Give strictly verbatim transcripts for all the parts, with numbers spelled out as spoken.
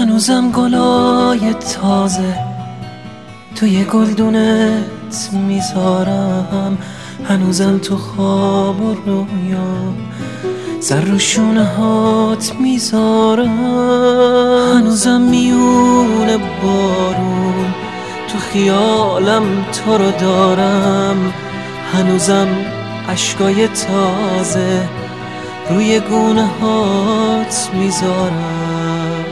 هنوزم گلای تازه توی گلدونت میذارم، هنوزم تو خواب و رویام سر رو شونه هات میذارم، هنوزم میونه بارون تو خیالم تو رو دارم، هنوزم عشقای تازه روی گونه هات میذارم.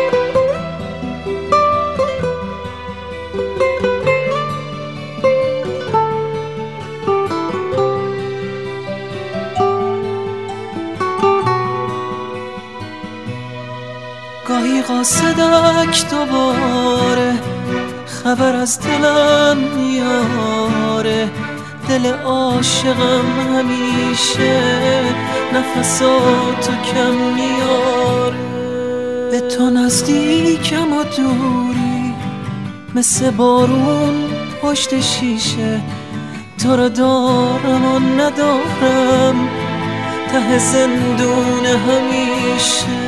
گاهی قاصدک دوباره خبر از دلم میاره، دل عاشقم همیشه نفساتو کم میاره، به تو نزدیکم و دوری مثل بارون پشت شیشه، تو رو دارم و ندارم ته زندون همیشه.